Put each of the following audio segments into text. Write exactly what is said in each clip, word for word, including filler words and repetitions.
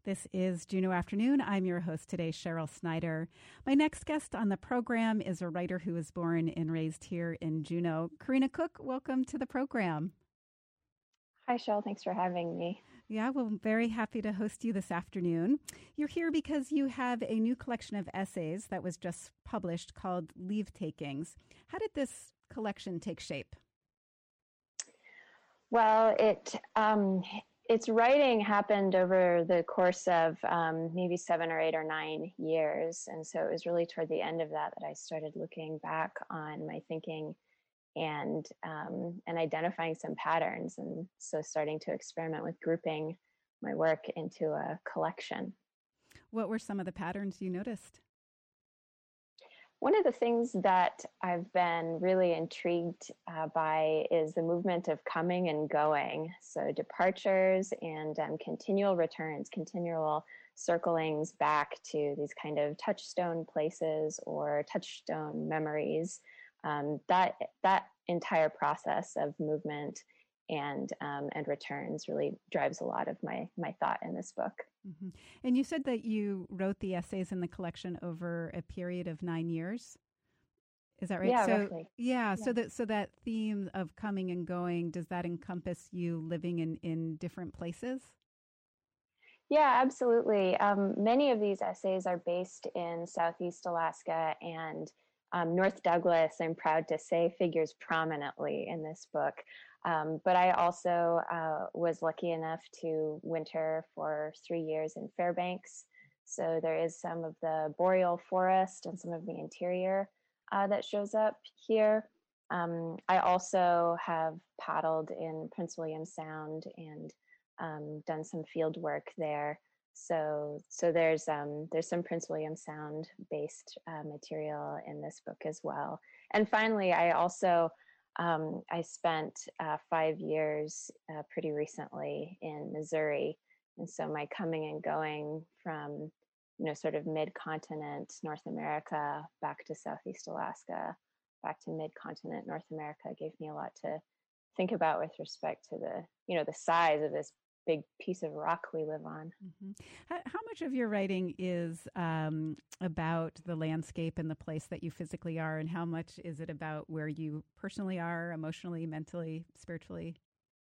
This is Juneau Afternoon. I'm your host today, Cheryl Snyder. My next guest on the program is a writer who was born and raised here in Juneau. Karina Cook, welcome to the program. Hi, Cheryl. Thanks for having me. Yeah, well, I'm very happy to host you this afternoon. You're here because you have a new collection of essays that was just published called Leave Takings. How did this collection take shape? Well, it um, its writing happened over the course of um, maybe seven or eight or nine years. And so it was really toward the end of that that I started looking back on my thinking and um, and identifying some patterns. And so starting to experiment with grouping my work into a collection. What were some of the patterns you noticed? One of the things that I've been really intrigued uh, by is the movement of coming and going. So departures and um, continual returns, continual circlings back to these kind of touchstone places or touchstone memories. Um, that that entire process of movement and um, and returns really drives a lot of my my thought in this book. Mm-hmm. And you said that you wrote the essays in the collection over a period of nine years. Is that right? Yeah, so, roughly. Yeah, yeah. So that so that theme of coming and going, does that encompass you living in, in different places? Yeah, absolutely. Um, many of these essays are based in Southeast Alaska, and um, North Douglas, I'm proud to say, figures prominently in this book. Um, but I also uh, was lucky enough to winter for three years in Fairbanks. So there is some of the boreal forest and some of the interior uh, that shows up here. Um, I also have paddled in Prince William Sound and um, done some field work there. So, so there's um, there's some Prince William Sound based uh, material in this book as well. And finally, I also um, I spent uh, five years uh, pretty recently in Missouri, and so my coming and going from you know sort of mid-continent North America back to Southeast Alaska, back to mid-continent North America gave me a lot to think about with respect to the you know the size of this big piece of rock we live on. Mm-hmm. How, how much of your writing is um, about the landscape and the place that you physically are, and how much is it about where you personally are, emotionally, mentally, spiritually?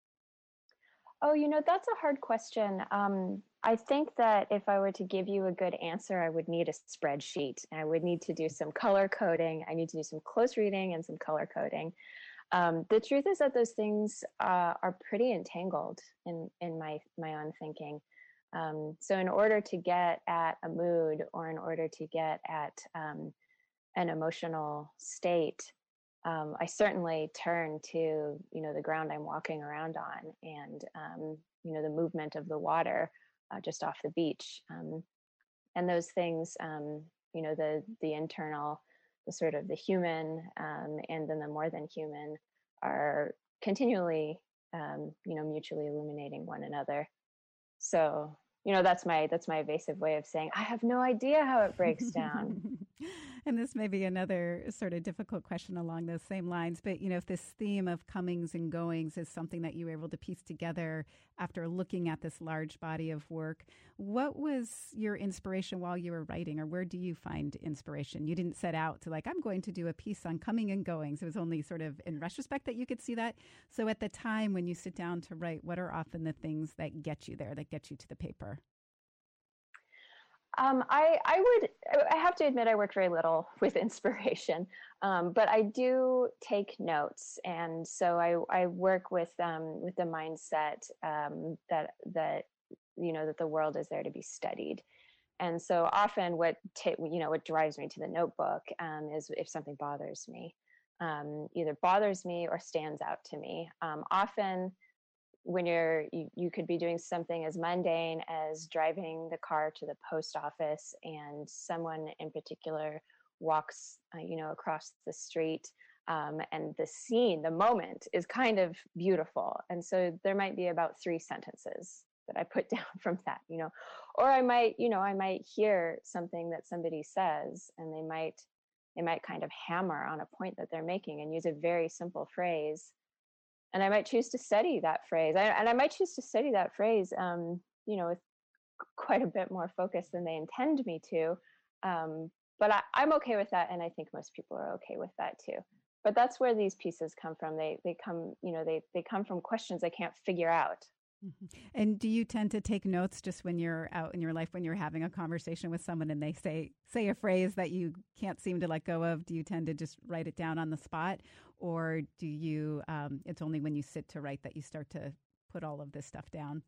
Oh, you know, that's a hard question. Um, I think that if I were to give you a good answer, I would need a spreadsheet. I would need to do some color coding. I need to do some close reading and some color coding. Um, the truth is that those things uh, are pretty entangled in, in my, my own thinking. Um, so in order to get at a mood or in order to get at um, an emotional state, um, I certainly turn to, you know, the ground I'm walking around on and, um, you know, the movement of the water uh, just off the beach. Um, and those things, um, you know, the, the internal, the sort of the human um, and then the more than human are continually, um, you know, mutually illuminating one another. So, you know, that's my that's my evasive way of saying I have no idea how it breaks down. And this may be another sort of difficult question along those same lines, but, you know, if this theme of comings and goings is something that you were able to piece together after looking at this large body of work, what was your inspiration while you were writing, or where do you find inspiration? You didn't set out to like, I'm going to do a piece on coming and goings. It was only sort of in retrospect that you could see that. So at the time when you sit down to write, what are often the things that get you there, that get you to the paper? Um, I, I would, I have to admit I work very little with inspiration, um, but I do take notes. And so I, I work with, um, with the mindset um, that, that, you know, that the world is there to be studied. And so often what, t- you know, what drives me to the notebook um, is if something bothers me, um, either bothers me or stands out to me. Um, often when you're you, you could be doing something as mundane as driving the car to the post office and someone in particular walks uh, you know across the street um, and the scene the moment is kind of beautiful, and so there might be about three sentences that I put down from that, you know or I might you know I might hear something that somebody says and they might they might kind of hammer on a point that they're making and use a very simple phrase. And I might choose to study that phrase. I, and I might choose to study that phrase, um, you know, with quite a bit more focused than they intend me to. Um, but I, I'm okay with that, and I think most people are okay with that too. But that's where these pieces come from. They they come, you know, they they come from questions I can't figure out. Mm-hmm. And do you tend to take notes just when you're out in your life, when you're having a conversation with someone and they say say a phrase that you can't seem to let go of? Do you tend to just write it down on the spot, or do you? Um, it's only when you sit to write that you start to put all of this stuff down?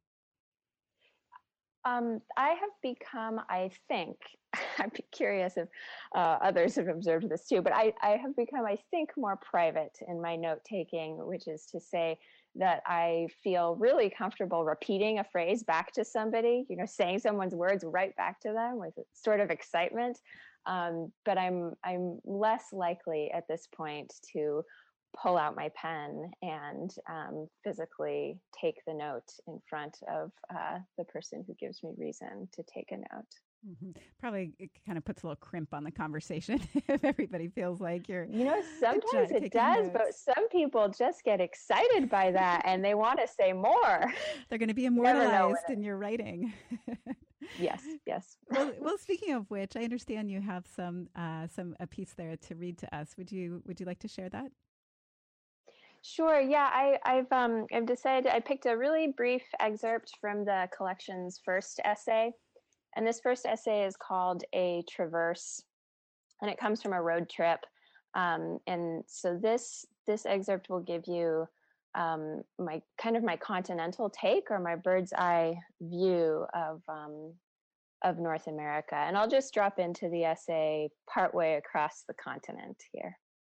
Um, I have become, I think, I'd be curious if uh, others have observed this too, but I, I have become, I think, more private in my note taking, which is to say that I feel really comfortable repeating a phrase back to somebody, you know, saying someone's words right back to them with sort of excitement. Um, but I'm I'm less likely at this point to pull out my pen and um, physically take the note in front of uh, the person who gives me reason to take a note. Mm-hmm. Probably it kind of puts a little crimp on the conversation if everybody feels like you're, you know, sometimes it does, notes. But some people just get excited by that and they want to say more. They're going to be immortalized in your writing. Yes, yes. well, well, speaking of which, I understand you have some uh, some a piece there to read to us. Would you Would you like to share that? Sure. Yeah, I, I've um, I've decided I picked a really brief excerpt from the collection's first essay, and this first essay is called "A Traverse," and it comes from a road trip. Um, and so this this excerpt will give you um, my kind of my continental take or my bird's eye view of um, of North America, and I'll just drop into the essay partway across the continent here.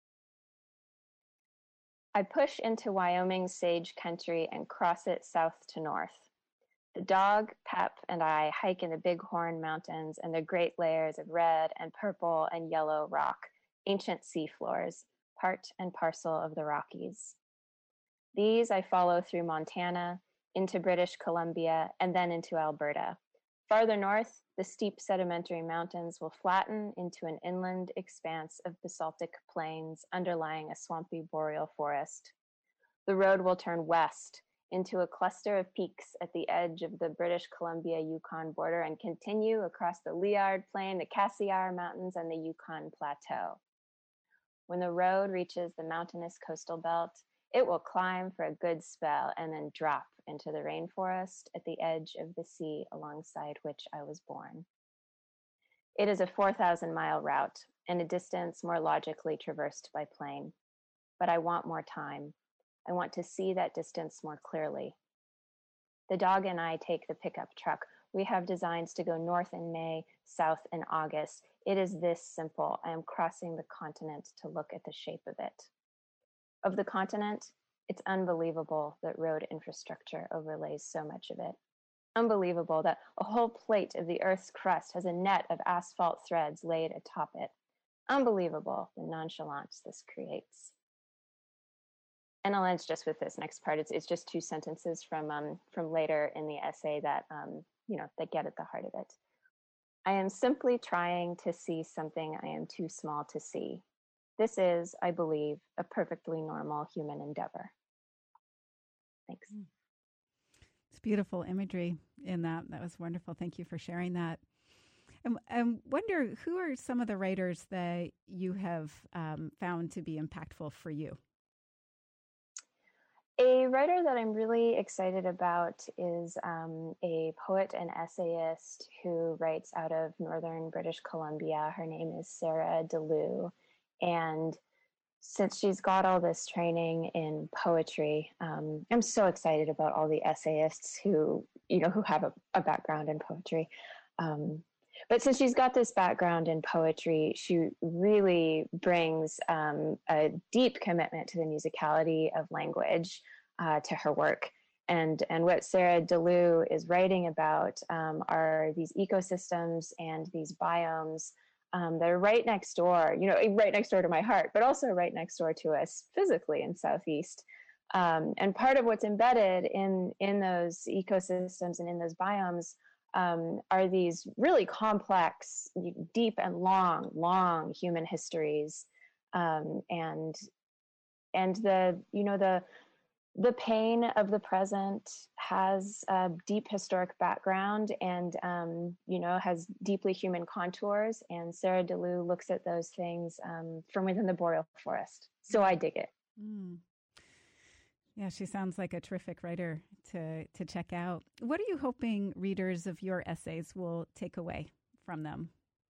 I push into Wyoming's sage country and cross it south to north. The dog, Pep, and I hike in the Bighorn Mountains and the great layers of red and purple and yellow rock, ancient seafloors, part and parcel of the Rockies. These I follow through Montana, into British Columbia, and then into Alberta. Farther north, the steep sedimentary mountains will flatten into an inland expanse of basaltic plains underlying a swampy boreal forest. The road will turn west into a cluster of peaks at the edge of the British Columbia-Yukon border and continue across the Liard Plain, the Cassiar Mountains, and the Yukon Plateau. When the road reaches the mountainous coastal belt, it will climb for a good spell and then drop into the rainforest at the edge of the sea alongside which I was born. It is a four thousand mile route and a distance more logically traversed by plane. But I want more time. I want to see that distance more clearly. The dog and I take the pickup truck. We have designs to go north in May, south in August. It is this simple. I am crossing the continent to look at the shape of it. Of the continent, it's unbelievable that road infrastructure overlays so much of it. Unbelievable that a whole plate of the Earth's crust has a net of asphalt threads laid atop it. Unbelievable the nonchalance this creates. And I'll end just with this next part. It's it's just two sentences from um, from later in the essay that um, you know that get at the heart of it. I am simply trying to see something I am too small to see. This is, I believe, a perfectly normal human endeavor. Thanks. It's beautiful imagery in that. That was wonderful. Thank you for sharing that. And I wonder, who are some of the writers that you have um, found to be impactful for you? A writer that I'm really excited about is um, a poet and essayist who writes out of northern British Columbia. Her name is Sarah DeLu. And since she's got all this training in poetry, um, I'm so excited about all the essayists who, you know, who have a, a background in poetry. Um, but since she's got this background in poetry, she really brings um, a deep commitment to the musicality of language uh, to her work. And, and what Sarah DeLu is writing about um, are these ecosystems and these biomes Um, they're right next door, you know, right next door to my heart, but also right next door to us physically in Southeast. Um, and part of what's embedded in, in those ecosystems and in those biomes um, are these really complex, deep and long, long human histories. Um, and, and the, you know, the, the pain of the present has a deep historic background and, um, you know, has deeply human contours. And Sarah DeLu looks at those things um, from within the boreal forest. So I dig it. Mm. Yeah, she sounds like a terrific writer to, to check out. What are you hoping readers of your essays will take away from them?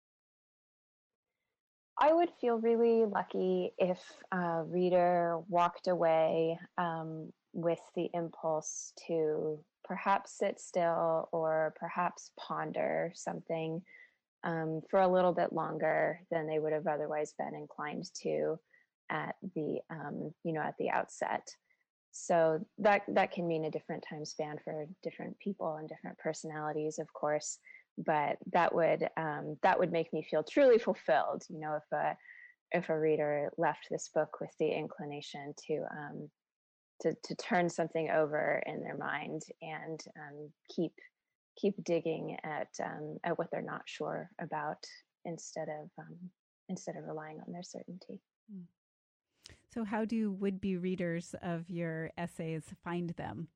I would feel really lucky if a reader walked away um, with the impulse to perhaps sit still or perhaps ponder something um, for a little bit longer than they would have otherwise been inclined to at the um, you know at the outset. So that that can mean a different time span for different people and different personalities, of course. But that would um, that would make me feel truly fulfilled. You know, if a if a reader left this book with the inclination to um, to to turn something over in their mind and um, keep keep digging at um, at what they're not sure about instead of um, instead of relying on their certainty. Mm. So, how do would-be readers of your essays find them?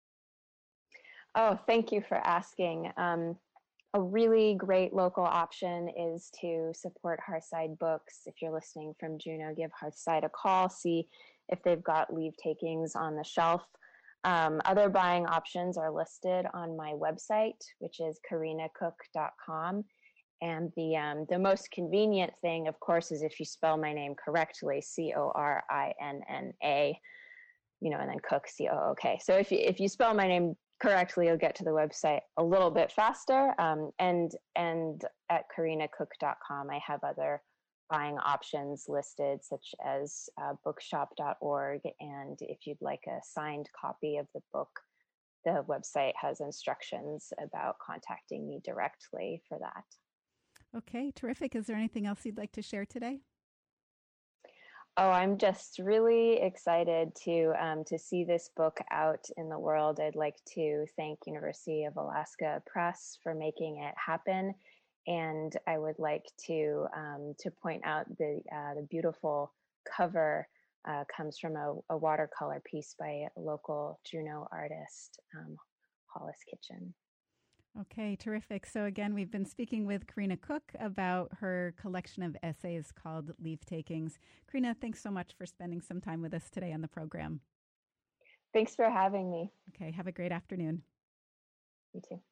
Oh, thank you for asking. Um, a really great local option is to support Hearthside Books. If you're listening from Juneau, give Hearthside a call, see if they've got leave takings on the shelf. Um, other buying options are listed on my website, which is karina cook dot com. And the um, the most convenient thing, of course, is if you spell my name correctly, C O R I N N A, you know, and then Cook, C O O K. So if you if you spell my name correctly, you'll get to the website a little bit faster. Um, and and at karina cook dot com, I have other buying options listed, such as uh, bookshop dot org. And if you'd like a signed copy of the book, the website has instructions about contacting me directly for that. Okay, terrific. Is there anything else you'd like to share today? Oh, I'm just really excited to um, to see this book out in the world. I'd like to thank University of Alaska Press for making it happen, and I would like to um, to point out the uh, the beautiful cover uh, comes from a, a watercolor piece by a local Juneau artist, um, Hollis Kitchen. Okay, terrific. So again, we've been speaking with Karina Cook about her collection of essays called Leave Takings. Karina, thanks so much for spending some time with us today on the program. Thanks for having me. Okay, have a great afternoon. You too.